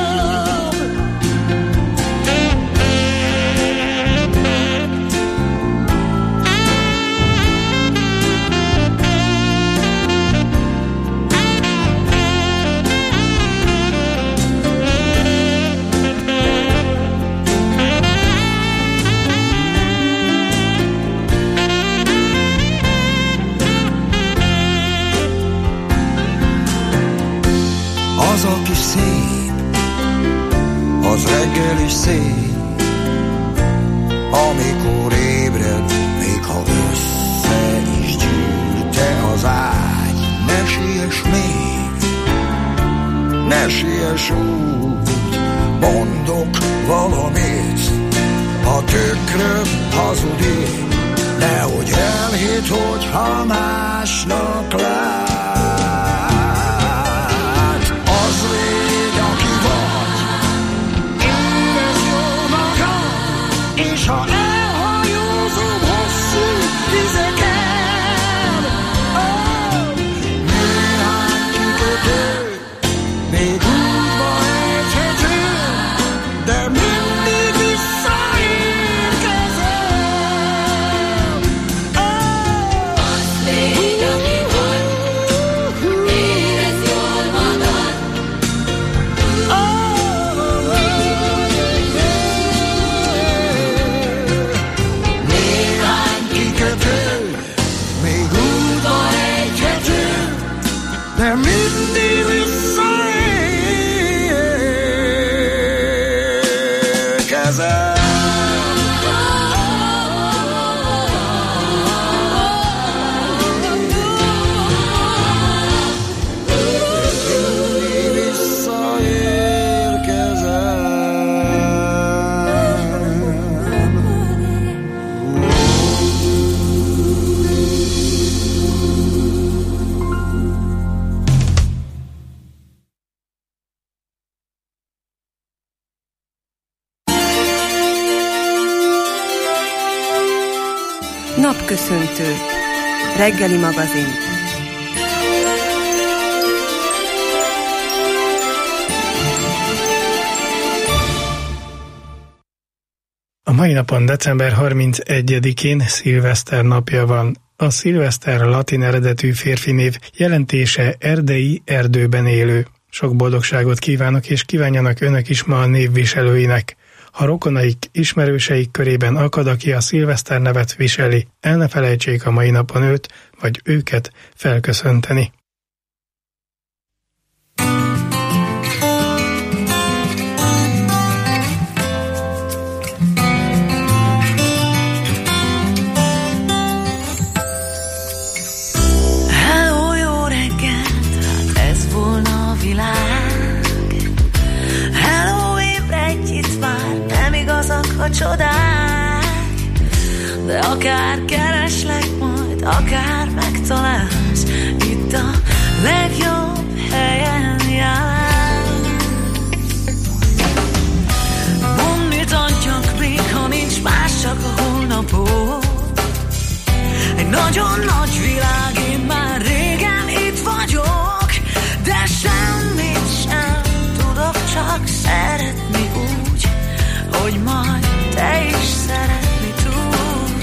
Az, aki szép, az reggel is szép, amikor ébred, még ha össze is gyűlte az ágy. Ne siess még, ne siess úgy, mondok valamit, a tükröd hazudik, nehogy elhidd, hogyha másnak lát. Az légy, aki vagy, érezd jól magad, és ha elhajózom hosszú vizeken, oh, néhány kikötő még útba ejthető, de mindig visszaérkezem. Oh, az légy, aki vagy, érezd jól magad. Oh, néhány kikötő még útba ejthető, de mindig visszaérkezem. Napköszöntő. Reggeli magazin. A mai napon, december harmincegyedikén szilveszter napja van. A szilveszter latin eredetű férfi név, jelentése erdei, erdőben élő. Sok boldogságot kívánok, és kívánjanak önök is ma a névviselőinek. Ha rokonaik, ismerőseik körében akad, aki a szilveszter nevet viseli, el ne felejtsék a mai napon őt, vagy őket felköszönteni. Akár kereslek majd, akár megtalálsz, itt a legjobb helyen jársz. Mondd, mit adjak még, ha nincs más, csak a holnapot. Egy nagyon nagy világ, én már régen itt vagyok, de semmit sem tudok, csak szeretni úgy, hogy majd te is szeretni tudj.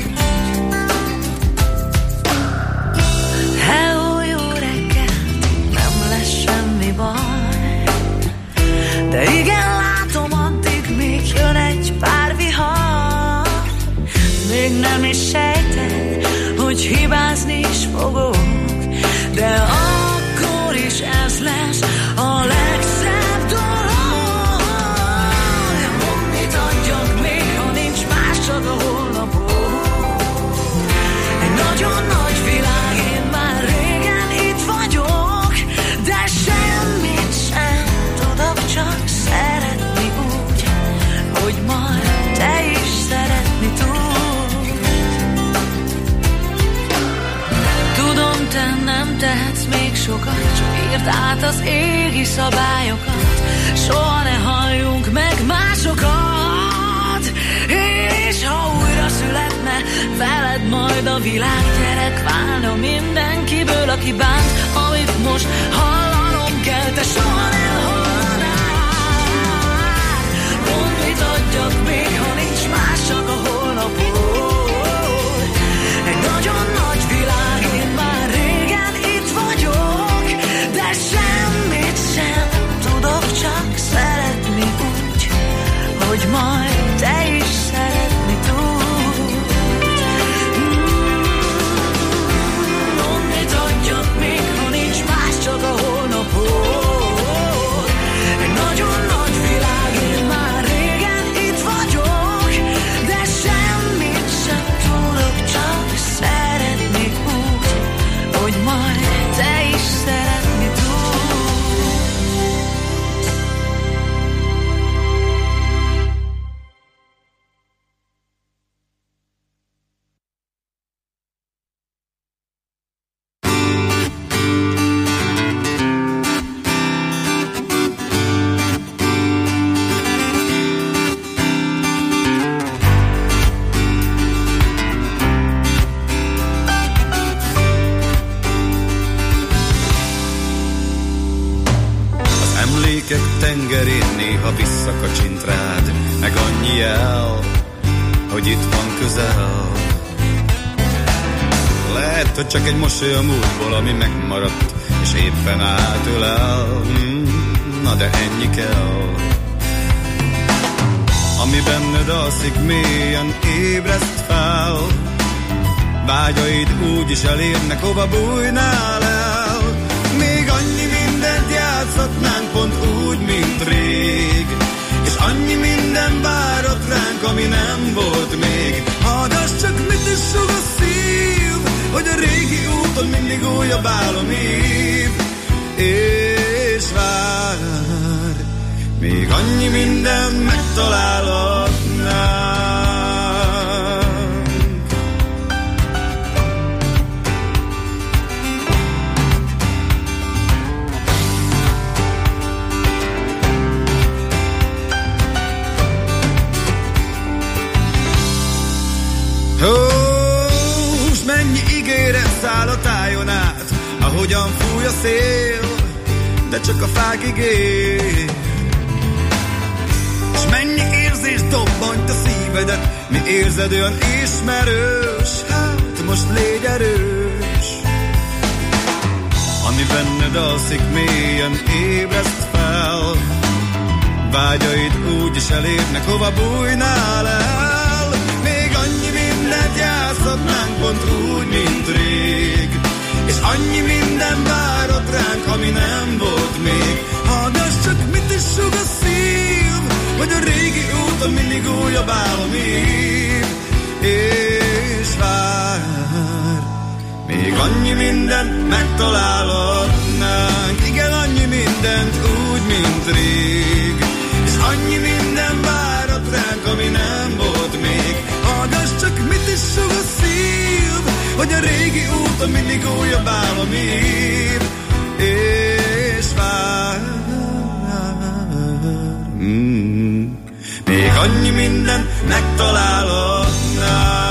Hello, jó reggelt, nem lesz semmi baj, de igen, látom, addig még jön egy pár vihar. Még nem is sejted, hogy hibázni is fogok, de akkor is ez lesz a legszebb dolog. Mondd, mit adjak még, ha nincs más, csak a holnapot. Egy nagyon nagy világ, én már régen itt vagyok, de semmit sem tudok, csak szeretni úgy, hogy majd te is szeretni tudsz. Tudom, te nem tehetsz még sokat, csak írd át az égi szabályokat, soha ne halljunk meg másokat. És ha újra születne veled majd a világ, gyerek válna mindenkiből, aki bánt, amit most hallanom kell, te soha ne hallanál. Mondd, mit adjak még, ha nincs más, csak a holnapot. Egy nagyon nagy világ, én már régen itt vagyok, de semmit sem tudok, csak szeretni úgy, hogy majd te is szeretni tudj. Mondd, mit adjak még, ha nincs más, csak a holnapot. Egy nagyon nagy világ, én már régen itt vagyok, de semmit sem tudok, csak szeretni úgy, hogy majd te is szeretni tudj. Tengerén néha visszakacsint rád, meg annyi jel, hogy itt van közel. Lehet, hogy csak egy mosoly a múltból, ami megmaradt, és éppen átölel. Na de ennyi kell. Ami benned alszik, mélyen ébreszt fel. Vágyaid úgy is elérnek, hova bújnál el. Még annyi mindent játszhatnánk pont úgy, mint rég, és annyi minden várott ránk, ami nem volt még. Hallgass csak, mit is sug a szív, hogy a régi úton mindig újabb álom hív. És vár, még annyi minden megtalálhatnánk. Hús, mennyi ígéret száll a tájon át, ahogyan fúj a szél, de csak a fák igény. És mennyi érzés dobbant a szívedet, mi érzed olyan ismerős, hát most légy erős. Ami benned alszik, mélyen ébreszt fel. Vágyaid úgy is elérnek, hova bújnál el. Mindent játszhatnánk pont úgy, mint rég, és annyi minden várott ránk, ami nem volt még. Hallgass csak, mit is sug a szív, hogy a régi úton mindig újabb álom hív. És vár, még annyi mindent megtalálhatnánk. Igen, annyi mindent úgy, mint rég, és annyi minden várott ránk, ami nem volt még. Hallgass csak, mit is sug a szív, hogy a régi úton mindig újabb álom ír, és vár. Mm. Még annyi minden megtalálod nál.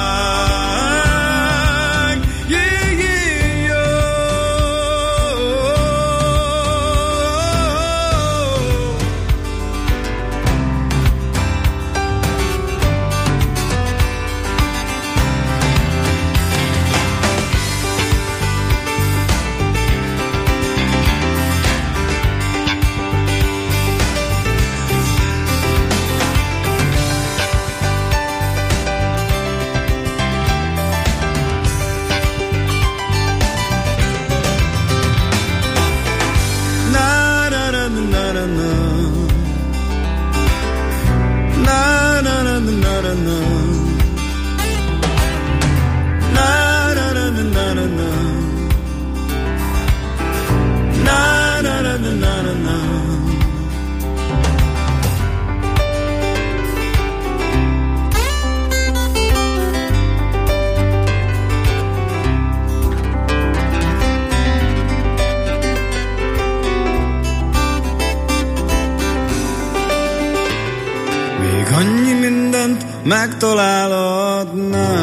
Megtalálod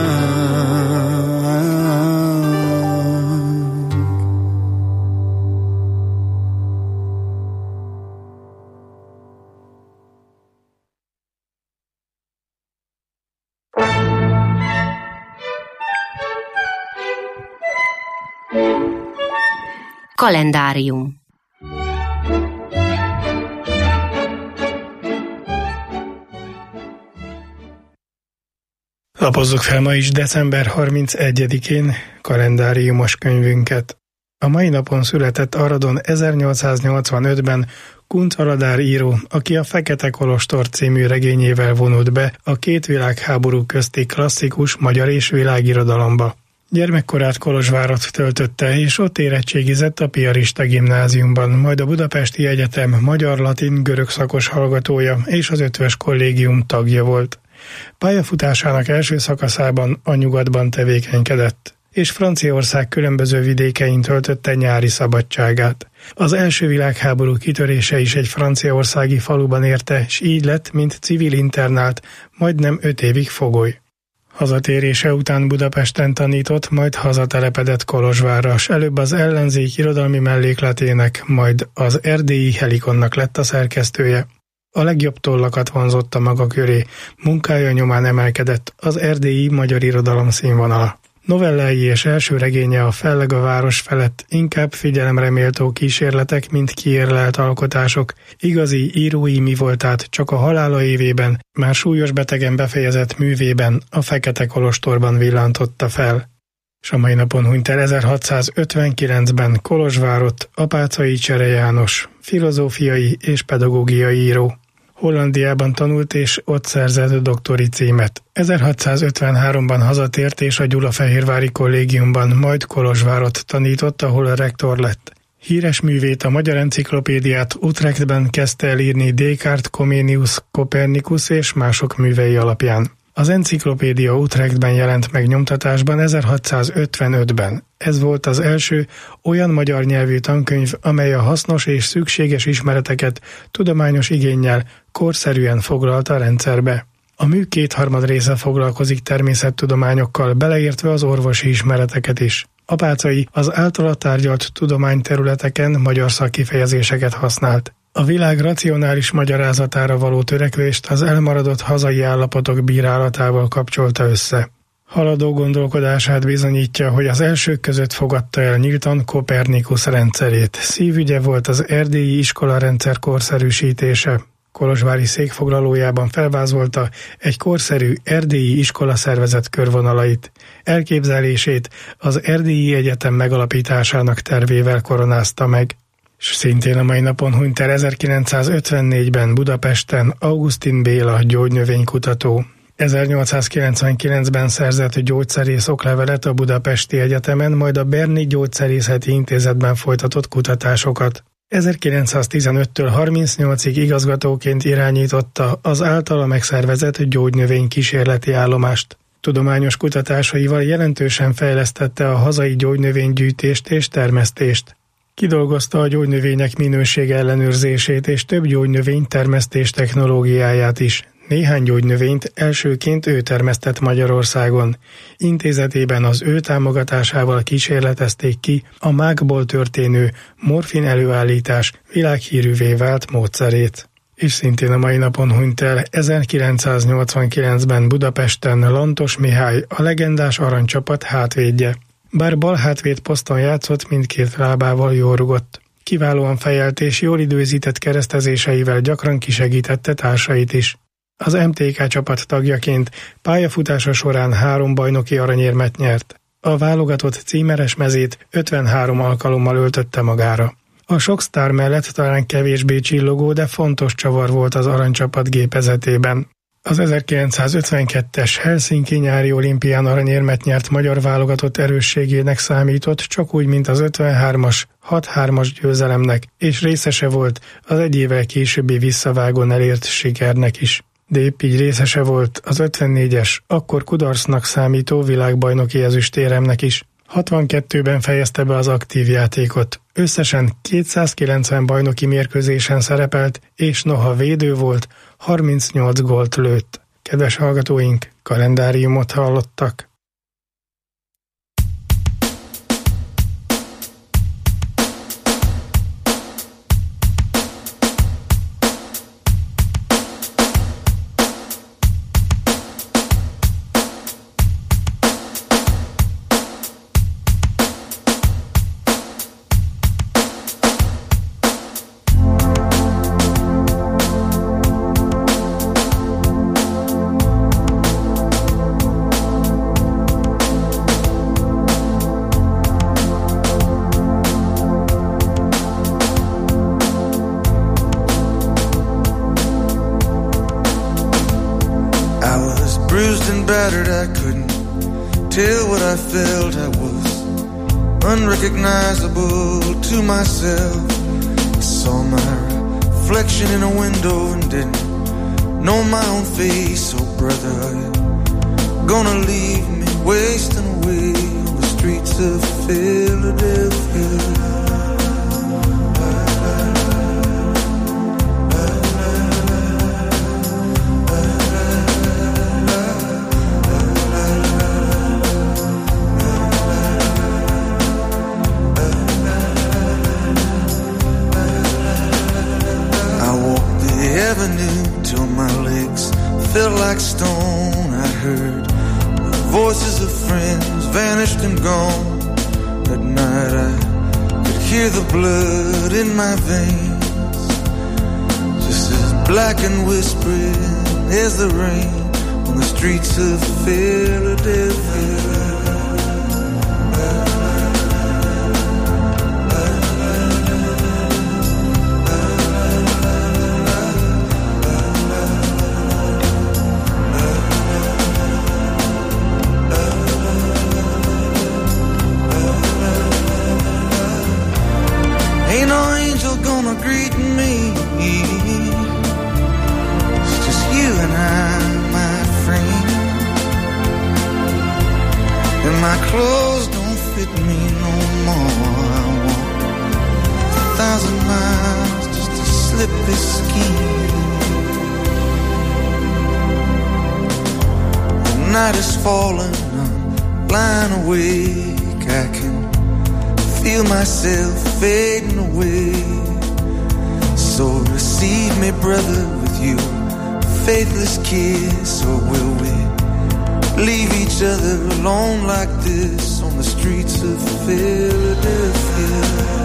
Kalendárium. Lapozzuk fel ma is december harmincegyedikén kalendáriumos könyvünket. A mai napon született Aradon ezernyolcszáznyolcvanötben Kunc Aladár író, aki a Fekete Kolostor című regényével vonult be a két világháború közti klasszikus magyar és világirodalomba. Gyermekkorát Kolozsvárott töltötte, és ott érettségizett a piarista gimnáziumban, majd a Budapesti Egyetem magyar-latin-görög szakos hallgatója és az Ötvös Kollégium tagja volt. Pályafutásának első szakaszában a nyugatban tevékenykedett, és Franciaország különböző vidékein töltötte nyári szabadságát. Az első világháború kitörése is egy franciaországi faluban érte, s így lett, mint civil internált, majdnem öt évig fogoly. Hazatérése után Budapesten tanított, majd hazatelepedett Kolozsvárra, s előbb az Ellenzék irodalmi mellékletének, majd az Erdélyi Helikonnak lett a szerkesztője. A legjobb tollakat vonzotta maga köré, munkája nyomán emelkedett az erdélyi magyar irodalom színvonala. Novellái és első regénye a Felleg a város felett inkább figyelemre méltó kísérletek, mint kiérlelt alkotások. Igazi írói mivoltát csak a halála évében, már súlyos betegen befejezett művében, a Fekete Kolostorban villantotta fel. S a mai napon hunyt el ezerhatszázötvenkilencben Kolozsvárott Apáczai Csere János, filozófiai és pedagógiai író. Hollandiában tanult és ott szerzett doktori címet. ezerhatszázötvenháromban hazatért és a Gyulafehérvári Kollégiumban, majd Kolozsvárott tanított, ahol a rektor lett. Híres művét, a Magyar Enciklopédiát Utrechtben kezdte el írni Descartes, Comenius, Copernicus és mások művei alapján. Az enciklopédia Utrechtben jelent meg nyomtatásban ezerhatszázötvenötben. Ez volt az első olyan magyar nyelvű tankönyv, amely a hasznos és szükséges ismereteket tudományos igénnyel korszerűen foglalta a rendszerbe. A mű kétharmad része foglalkozik természettudományokkal, beleértve az orvosi ismereteket is. Apáczai az általa tárgyalt tudományterületeken magyar szakkifejezéseket használt. A világ racionális magyarázatára való törekvést az elmaradott hazai állapotok bírálatával kapcsolta össze. Haladó gondolkodását bizonyítja, hogy az elsők között fogadta el nyíltan Copernicus rendszerét. Szívügye volt az erdélyi iskolarendszer korszerűsítése. Kolozsvári székfoglalójában felvázolta egy korszerű erdélyi iskolaszervezet körvonalait. Elképzelését az Erdélyi Egyetem megalapításának tervével koronázta meg. S szintén a mai napon hunyt el ezerkilencszázötvennégyben Budapesten Augustin Béla gyógynövénykutató. ezernyolcszázkilencvenkilencben szerzett gyógyszerész oklevelet a Budapesti Egyetemen, majd a Berni Gyógyszerészeti Intézetben folytatott kutatásokat. ezerkilencszáztizenöttől harmincnyolcig igazgatóként irányította az általa megszervezett gyógynövény kísérleti állomást. Tudományos kutatásaival jelentősen fejlesztette a hazai gyógynövénygyűjtést és termesztést. Kidolgozta a gyógynövények minőség ellenőrzését és több gyógynövény termesztés technológiáját is. Néhány gyógynövényt elsőként ő termesztett Magyarországon. Intézetében az ő támogatásával kísérletezték ki a mákból történő morfin előállítás világhírűvé vált módszerét. És szintén a mai napon hunyt el ezerkilencszáznyolcvankilencben Budapesten Lantos Mihály, a legendás aranycsapat hátvédje. Bár bal hátvéd poszton játszott, mindkét lábával jól rugott. Kiválóan fejelt és jól időzített keresztezéseivel gyakran kisegítette társait is. Az em té ká csapat tagjaként pályafutása során három bajnoki aranyérmet nyert. A válogatott címeres mezét ötvenhárom alkalommal öltötte magára. A sok sztár mellett talán kevésbé csillogó, de fontos csavar volt az aranycsapat gépezetében. Az ezerkilencszázötvenkettes Helsinki nyári olimpián aranyérmet nyert magyar válogatott erősségének számított, csak úgy, mint az ötvenhármas, hat hármas győzelemnek, és részese volt az egy évvel későbbi visszavágón elért sikernek is. De épp így részese volt az ötvennégyes, akkor kudarcnak számító világbajnoki ezüstéremnek is. hatvankettőben fejezte be az aktív játékot. Összesen kétszázkilencven bajnoki mérkőzésen szerepelt, és noha védő volt, harmincnyolc gólt lőtt. Kedves hallgatóink, kalendáriumot hallottak. Unrecognizable to myself. I saw my reflection in a window and didn't know my own face. Oh brother, are you gonna leave me wasting away on the streets of Philadelphia? Felt like stone. I heard the voices of friends vanished and gone. At night I could hear the blood in my veins, just as black and whispering as the rain on the streets of Philadelphia. Greet me. It's just you and I, my friend. And my clothes don't fit me no more. I walk a thousand miles just to slip this skin. The night is falling, I'm lying awake. I can feel myself fading away. So receive me, brother, with you faithless kiss. Or will we leave each other alone like this on the streets of Philadelphia?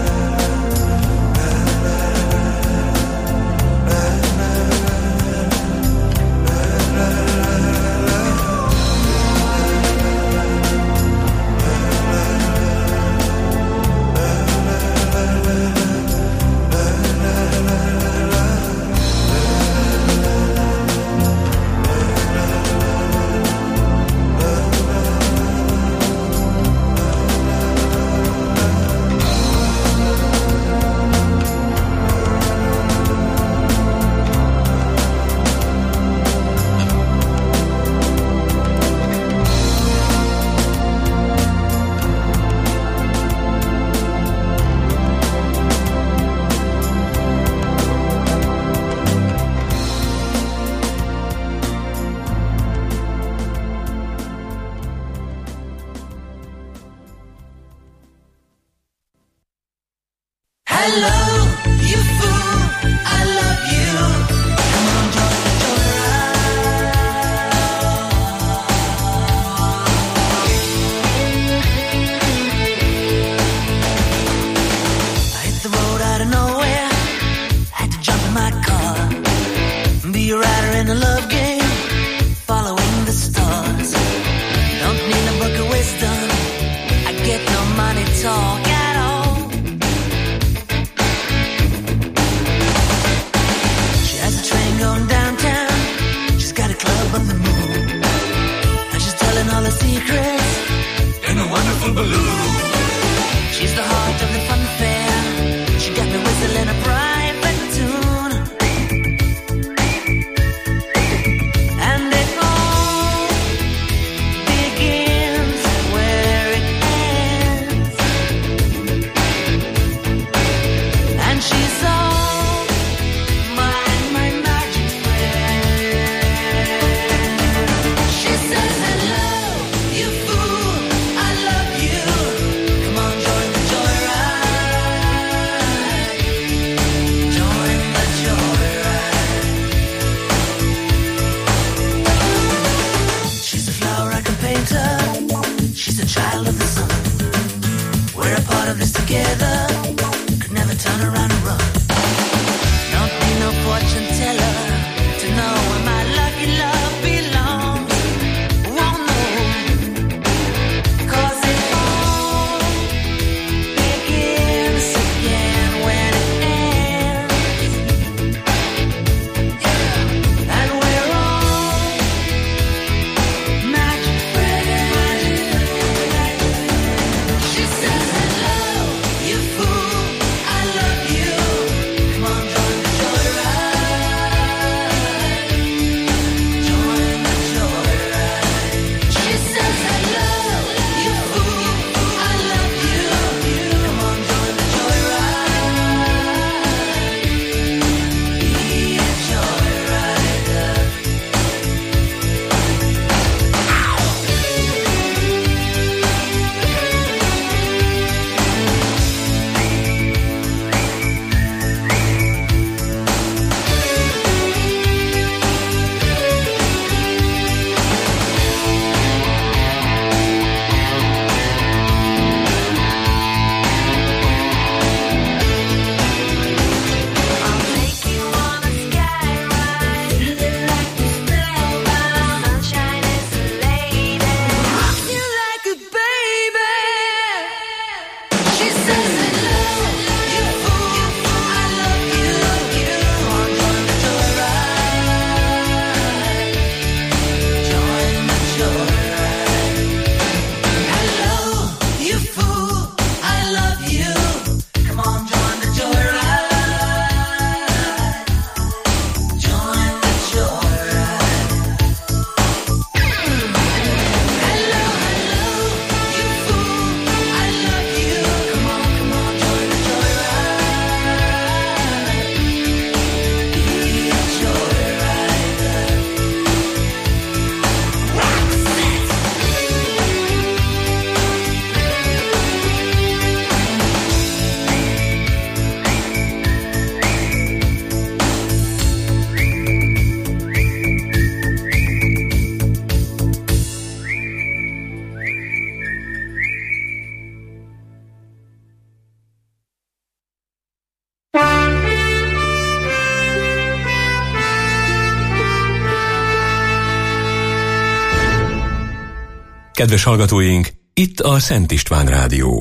Kedves hallgatóink, itt a Szent István Rádió.